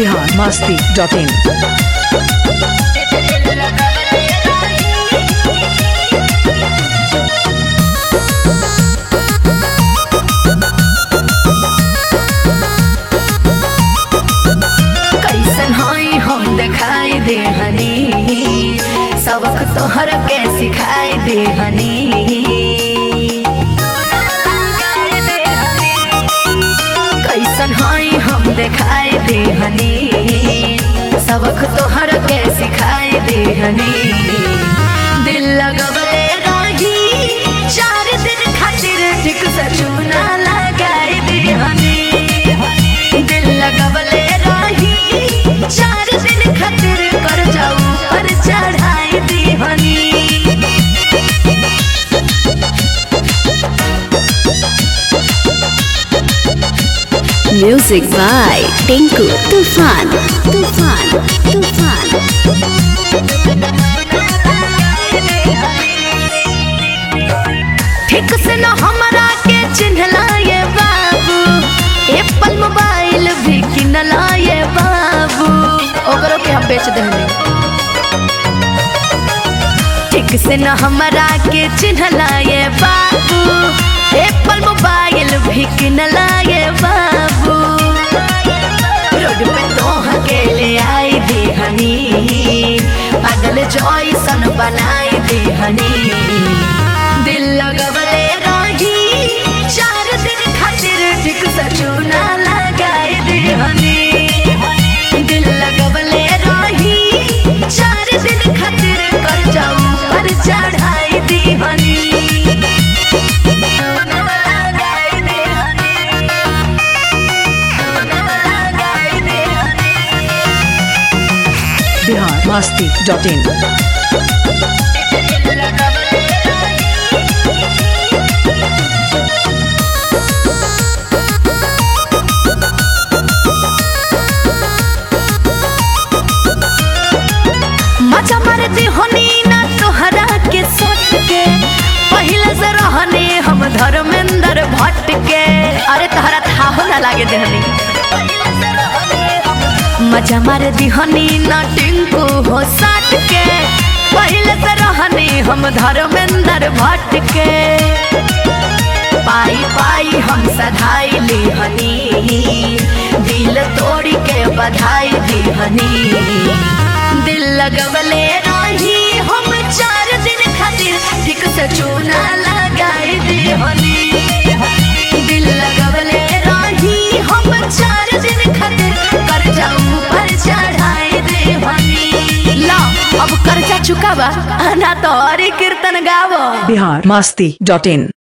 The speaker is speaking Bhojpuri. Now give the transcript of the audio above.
biharmasti.in कैसन हई हम दिखाई दे हनी सबक तोहर के सिखाई दे हनी कैसन हई हम दिखाई दे हनी सबक तोहर के सिखाई दे हनी दिल लगवले रही 4 दिन खातिर ठीक से चूना लगाई दे हनी दिल लगवले रही 4 दिन खातिर कर जाऊ पर चढ़ाई दी हनी Music by Tinku Tufan. ठीक से न हमरा के चिन्हला ये बाबू एप्पल मोबाइल भी किनला ये बाबू ओकरो के हम बेच देहनी ठीक से न हमरा के चिन्हला ये बाबू एप्पल मोबाइल भी किनला ये बाबू रोड पे तोह के ले आई दे हनी पागल जॉयसन बनाई दे हनी दिल लगवले रही 4 दिन खातिर ठीक से चूना लगाई दे हनी दिल लगवले रही 4 दिन खातिर कर जाऊ पर चढ़ाई दी हनी biharmasti.in मजा मारती होनी ना तोहरा के सट के पहले से रहने हम धर्मेंद्र भट्ट के अरे तोहरा थाहो ना लागे देहनी मजा मार दिहनी ना टिंकू हो सट के पहले से रहने हम धर्मेंद्र भट्ट के पाई पाई हम सधाई ली हनी दिल तोड़ी के बधाई दी हनी दिल लगवले रही हम 4 दिन खातिर ठीक से चूना लगाई दे हनी दिल लगवले रही हम 4 दिन खातिर कर जाऊ पर चढ़ाई दे हनी ला अब कर्जा चुकावा ना तो और कीर्तन गावो biharmasti.in